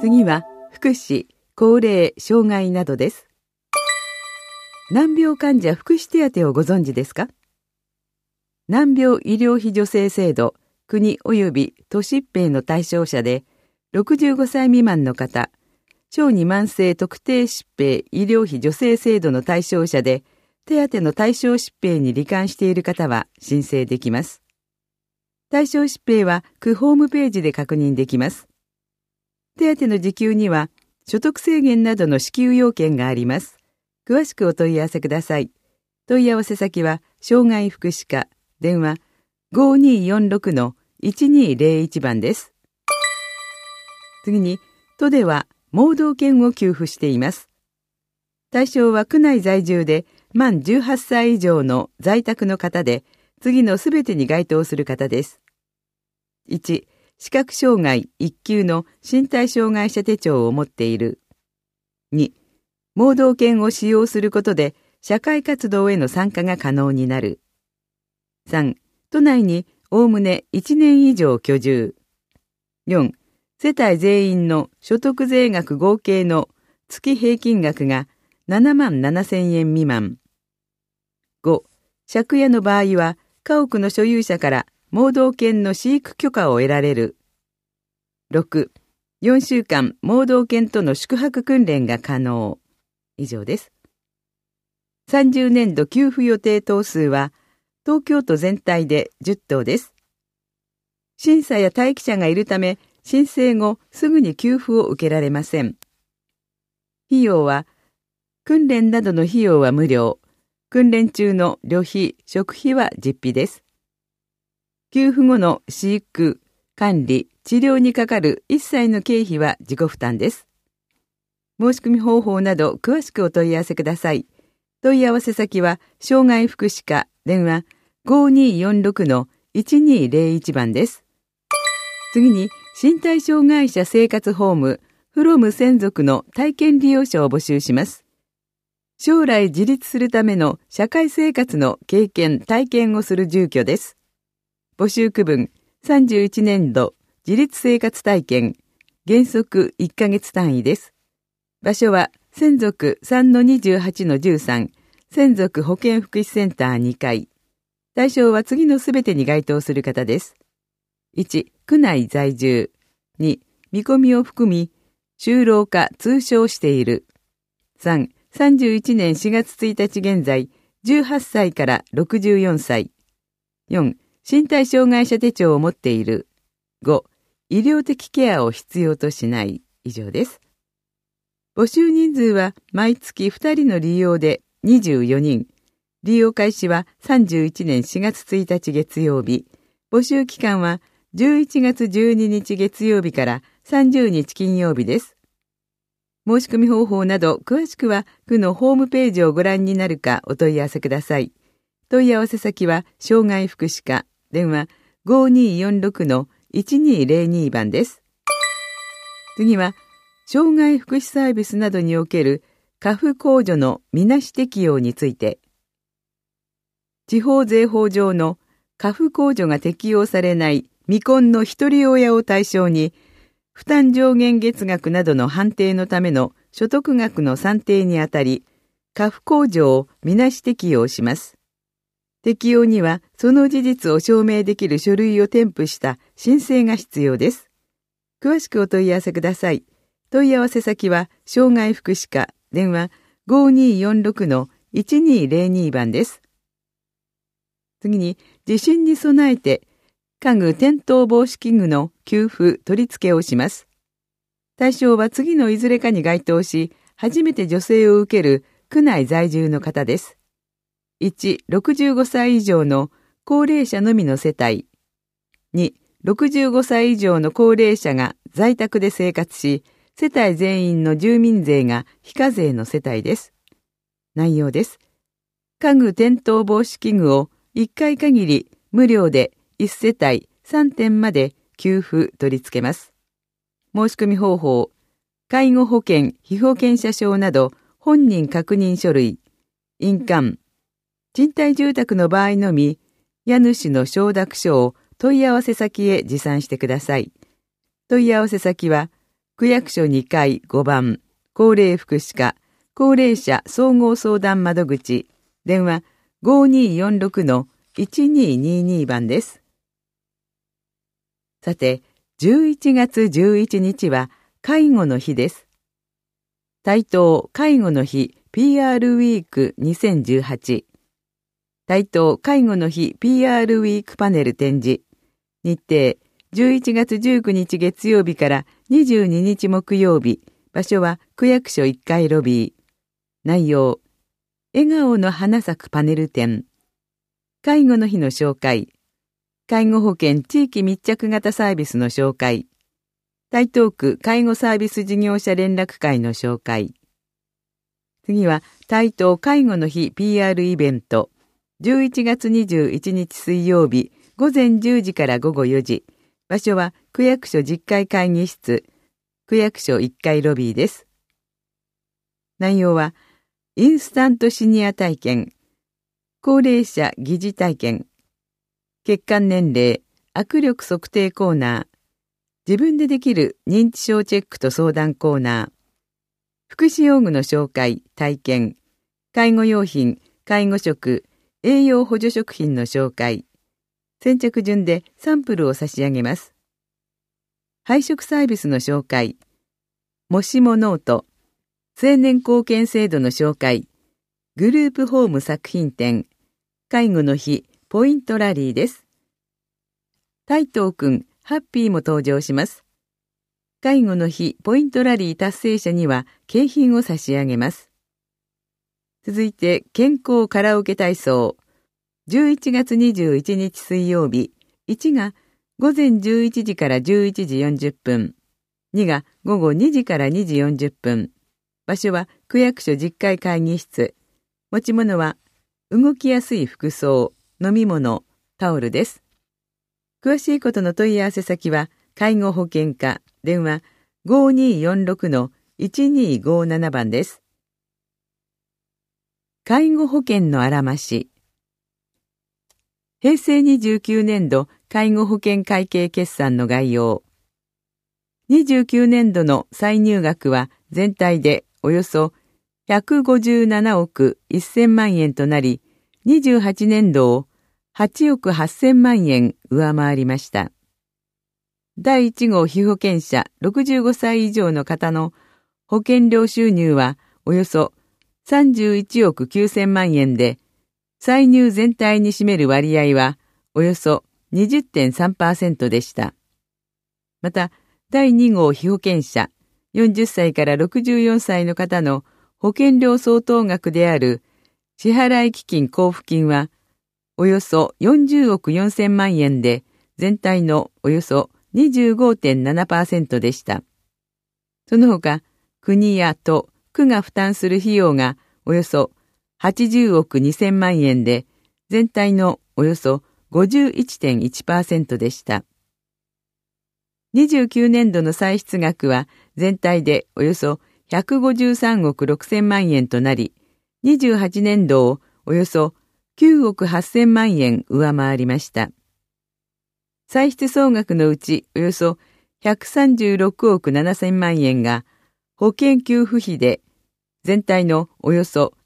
次は福祉、高齢、障害などです。難病患者福祉手当をご存知ですか？難病医療費助成制度、国及び都市一平の対象者で、65歳未満の方、小児慢性特定疾病医療費助成制度の対象者で、手当の対象疾病に罹患している方は申請できます。対象疾病は区ホームページで確認できます。手当の受給には所得制限などの支給要件があります。詳しくお問い合わせください。問い合わせ先は障害福祉課、電話 5246-1201 番です。次に、都では盲導犬を給付しています。対象は区内在住で満18歳以上の在宅の方で、次のすべてに該当する方です。1、視覚障害1級の身体障害者手帳を持っている。2、盲導犬を使用することで社会活動への参加が可能になる。3、都内におおむね1年以上居住。4、世帯全員の所得税額合計の月平均額が7万7,000円未満。5、借家の場合は家屋の所有者から盲導犬の飼育許可を得られる。6、4週間盲導犬との宿泊訓練が可能。以上です。30年度給付予定頭数は東京都全体で10頭です。審査や待機者がいるため、申請後すぐに給付を受けられません。費用は、訓練などの費用は無料。訓練中の旅費、食費は実費です。給付後の飼育、管理、治療にかかる一切の経費は自己負担です。申し込み方法など詳しくお問い合わせください。問い合わせ先は、障害福祉課、電話 5246-1201 番です。次に、身体障害者生活ホーム、フロム専属の体験利用者を募集します。将来自立するための社会生活の経験・体験をする住居です。募集区分、31年度自立生活体験、原則1ヶ月単位です。場所は、専属 3-28-13、専属保健福祉センター2階。対象は次のすべてに該当する方です。1、区内在住。2、見込みを含み、就労か通称している。3、31年4月1日現在、18歳から64歳。4、身体障害者手帳を持っている。5、医療的ケアを必要としない。以上です。募集人数は毎月2人の利用で24人。利用開始は31年4月1日月曜日。募集期間は11月12日月曜日から30日金曜日です。申し込み方法など詳しくは区のホームページをご覧になるかお問い合わせください。問い合わせ先は障害福祉課、電話 5246-1202 番です。次は、障害福祉サービスなどにおける過付控除のみなし適用について、地方税法上の過付控除が適用されない未婚の一人親を対象に、負担上限月額などの判定のための所得額の算定にあたり、過付控除をみなし適用します。適用には、その事実を証明できる書類を添付した申請が必要です。詳しくお問い合わせください。問い合わせ先は、障害福祉課、電話 5246-1202 番です。次に、地震に備えて、家具転倒防止器具の給付取り付けをします。対象は次のいずれかに該当し、初めて助成を受ける区内在住の方です。1、65歳以上の高齢者のみの世帯。2、65歳以上の高齢者が在宅で生活し、世帯全員の住民税が非課税の世帯です。内容です。家具転倒防止器具を1回限り無料で1世帯3点まで給付取り付けます。申し込み方法、介護保険、被保険者証など本人確認書類、印鑑、賃貸住宅の場合のみ、家主の承諾書を問い合わせ先へ持参してください。問い合わせ先は、 区役所2階5番、高齢福祉課、高齢者総合相談窓口、電話5246-1222番です。さて、11月11日は介護の日です。台東介護の日 PR ウィーク2018、台東介護の日 PR ウィークパネル展示、日程11月19日月曜日から22日木曜日、場所は区役所1階ロビー。内容、笑顔の花咲くパネル展、介護の日の紹介、介護保険地域密着型サービスの紹介、台東区介護サービス事業者連絡会の紹介。次は台東介護の日 PR イベント、11月21日水曜日午前10時から午後4時、場所は区役所10階会議室、区役所1階ロビーです。内容は、インスタントシニア体験、高齢者疑似体験、血管年齢、握力測定コーナー、自分でできる認知症チェックと相談コーナー、福祉用具の紹介、体験、介護用品、介護食、栄養補助食品の紹介、先着順でサンプルを差し上げます。配食サービスの紹介、もしもノート、青年貢献制度の紹介、グループホーム作品展、介護の日、ポイントラリーです。台東くん、ハッピーも登場します。介護の日、ポイントラリー達成者には景品を差し上げます。続いて、健康カラオケ体操。11月21日水曜日、1が午前11時から11時40分、2が午後2時から2時40分、場所は区役所10階会議室。持ち物は動きやすい服装、飲み物、タオルです。詳しいことの問い合わせ先は介護保険課、電話 5246-1257 番です。介護保険のあらまし。平成29年度介護保険会計決算の概要。29年度の歳入額は全体でおよそ157億1000万円となり、28年度を8億8000万円上回りました。第1号被保険者65歳以上の方の保険料収入はおよそ31億9000万円で、歳入全体に占める割合はおよそ 20.3% でした。また、第2号被保険者40歳から64歳の方の保険料相当額である支払基金交付金はおよそ40億4000万円で全体のおよそ 25.7% でした。その他、国や都、区が負担する費用がおよそ80億2000万円で全体のおよそ 51.1% でした。29年度の歳出額は全体でおよそ153億6000万円となり、28年度をおよそ9億8000万円上回りました。歳出総額のうちおよそ136億7000万円が保険給付費で全体のおよそ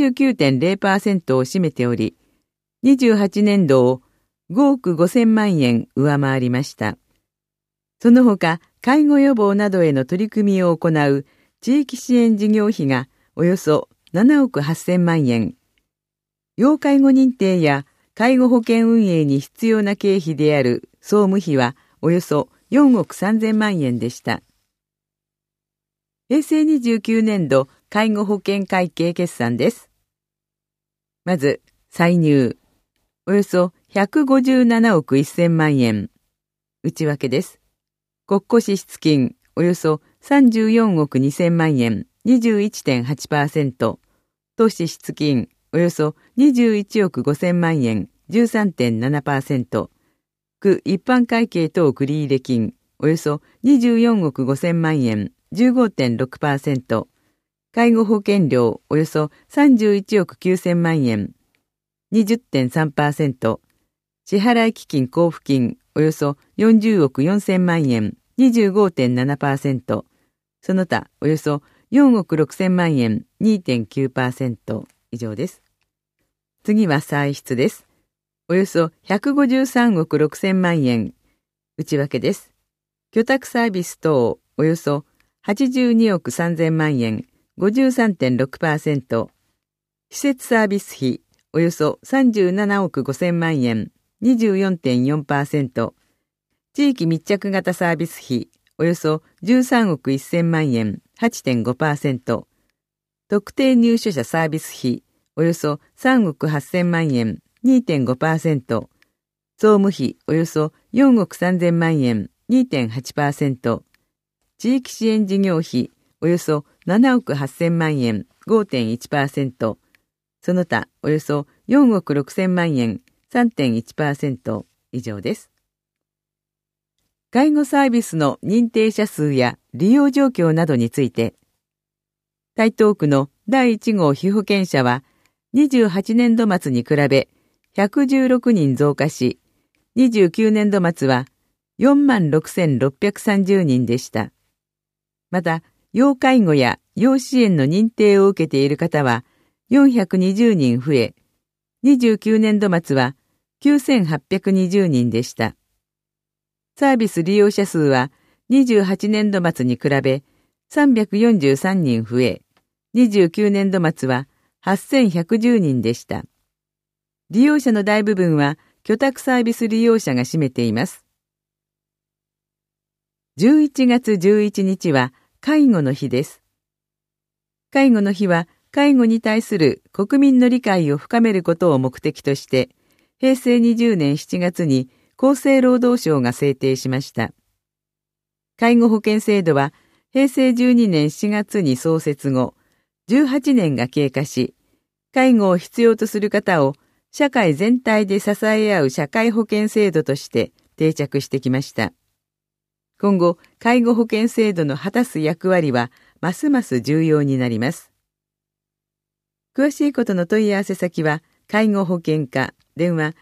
89.0% を占めており、28年度を5億5000万円上回りました。その他、介護予防などへの取り組みを行う地域支援事業費がおよそ7億8000万円、要介護認定や介護保険運営に必要な経費である総務費はおよそ4億3000万円でした。平成29年度介護保険会計決算です。まず、歳入、およそ157億1000万円、内訳です。国庫支出金、およそ34億2000万円、21.8%、都支出金、およそ21億5000万円、13.7%、区一般会計等繰入金、およそ24億5000万円、15.6%、介護保険料、およそ31億9000万円、20.3%、支払基金交付金、およそ40億4000万円、25.7%、 その他およそ4億6千万円 2.9% 以上です。次は歳出です。およそ153億6千万円。内訳です。居宅サービス等およそ82億3千万円 53.6%。施設サービス費およそ37億5千万円 24.4%。地域密着型サービス費およそ13億1000万円 8.5%。特定入所者サービス費およそ3億8000万円 2.5%。総務費およそ4億3000万円 2.8%。地域支援事業費およそ7億8000万円 5.1%。その他およそ4億6000万円 3.1% 以上です。介護サービスの認定者数や利用状況などについて、台東区の第1号被保険者は28年度末に比べ116人増加し、29年度末は46,630人でした。また、要介護や要支援の認定を受けている方は420人増え、29年度末は9,820人でした。サービス利用者数は28年度末に比べ343人増え、29年度末は8,110人でした。利用者の大部分は居宅サービス利用者が占めています。11月11日は介護の日です。介護の日は介護に対する国民の理解を深めることを目的として、平成20年7月に厚生労働省が制定しました。介護保険制度は平成12年4月に創設後、18年が経過し、介護を必要とする方を社会全体で支え合う社会保険制度として定着してきました。今後、介護保険制度の果たす役割はますます重要になります。詳しいことの問い合わせ先は、介護保険課、電話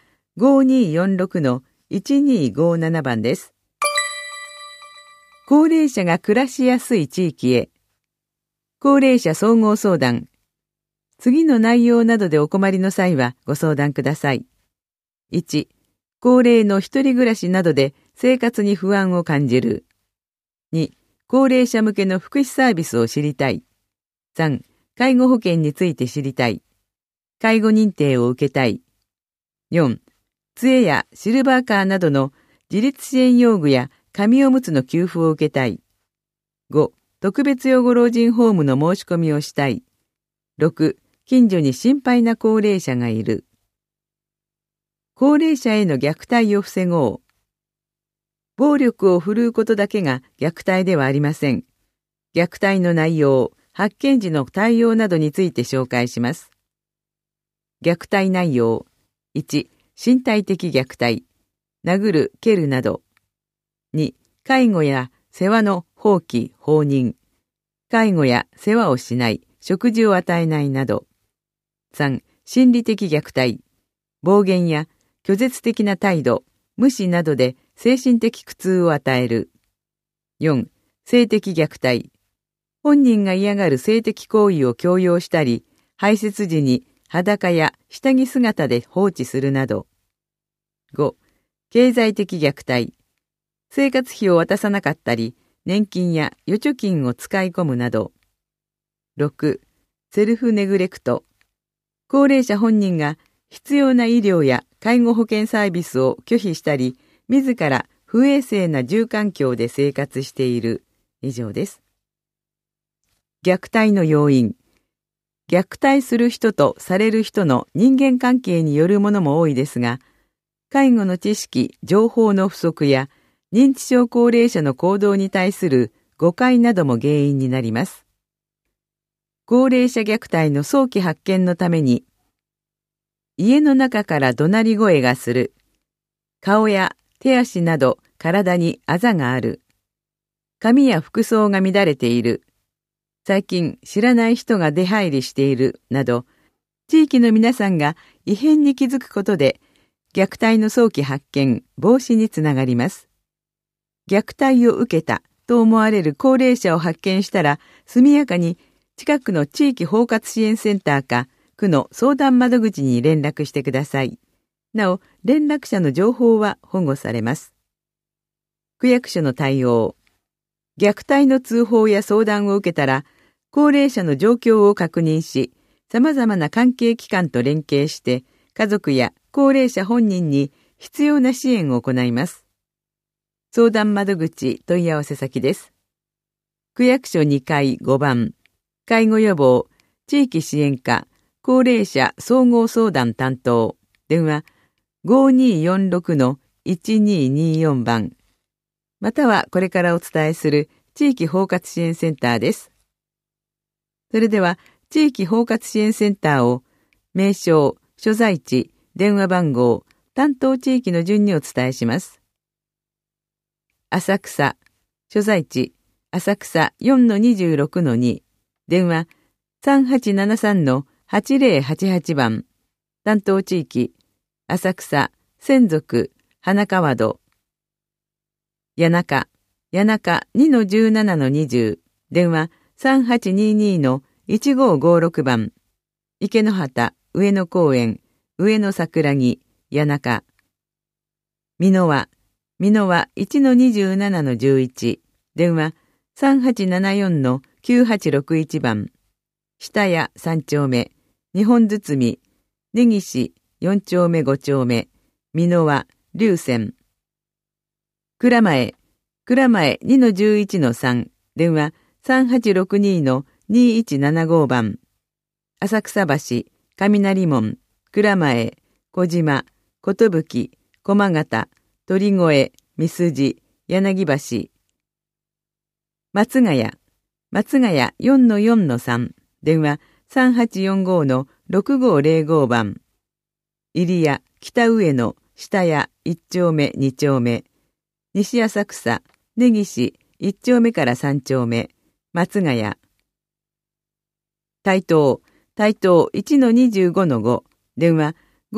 5246-1257 番です。高齢者が暮らしやすい地域へ。高齢者総合相談。次の内容などでお困りの際はご相談ください。1、高齢の一人暮らしなどで生活に不安を感じる。2、高齢者向けの福祉サービスを知りたい。3、介護保険について知りたい。介護認定を受けたい。4、杖やシルバーカーなどの自立支援用具や紙おむつの給付を受けたい。5、特別養護老人ホームの申し込みをしたい。6、近所に心配な高齢者がいる。高齢者への虐待を防ごう。暴力を振るうことだけが虐待ではありません。虐待の内容、発見時の対応などについて紹介します。虐待内容。1、身体的虐待。殴る、蹴るなど。2、介護や世話の放棄、放任。介護や世話をしない、食事を与えないなど。3、心理的虐待。暴言や拒絶的な態度、無視などで精神的苦痛を与える。4、性的虐待。本人が嫌がる性的行為を強要したり、排泄時に裸や下着姿で放置するなど。5、経済的虐待。生活費を渡さなかったり、年金や預貯金を使い込むなど。6、セルフネグレクト。高齢者本人が必要な医療や介護保険サービスを拒否したり、自ら不衛生な住環境で生活している。以上です。虐待の要因。虐待する人とされる人の人間関係によるものも多いですが、介護の知識、情報の不足や認知症高齢者の行動に対する誤解なども原因になります。高齢者虐待の早期発見のために、家の中から怒鳴り声がする。顔や手足など体にあざがある。髪や服装が乱れている。最近知らない人が出入りしているなど、地域の皆さんが異変に気づくことで、虐待の早期発見、防止につながります。虐待を受けたと思われる高齢者を発見したら、速やかに近くの地域包括支援センターか区の相談窓口に連絡してください。なお、連絡者の情報は保護されます。区役所の対応。虐待の通報や相談を受けたら、高齢者の状況を確認し、様々な関係機関と連携して、家族や高齢者本人に必要な支援を行います。相談窓口問い合わせ先です。区役所2階5番、介護予防、地域支援課、高齢者総合相談担当、電話 5246-1224 番、またはこれからお伝えする地域包括支援センターです。それでは、地域包括支援センターを、名称、所在地、電話番号、担当地域の順にお伝えします。浅草、所在地、浅草 4-26-2、電話 3873-8088 番、担当地域、浅草、千族、花川戸、谷中 2-17-20、電話 3822-1556 番、池之端、上野公園、上野桜木、谷中、美濃和 1-27-11、電話 3874-9861 番、下谷3丁目、日本堤、根岸4丁目5丁目、美濃和、龍泉、蔵前 2-11-3、電話 3862-2175 番、浅草橋、雷門、蔵前、小島、寿、駒形、鳥越、三筋、柳橋、松ヶ谷 4-4-3、電話 3845-6505 番、入谷、北上野、下谷1丁目2丁目、西浅草、根岸1丁目から3丁目、松ヶ谷、台東 1-25-5、電話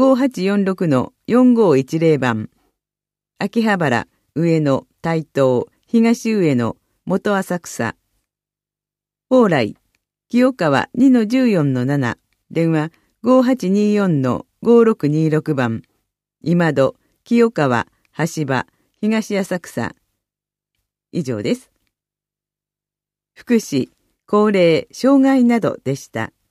5846-4510 番、秋葉原、上野、台東、東上野、元浅草、蓬莱、清川 2-14-7、電話 5824-5626 番、今戸、清川、橋場、東浅草。以上です。福祉、高齢、障害などでした。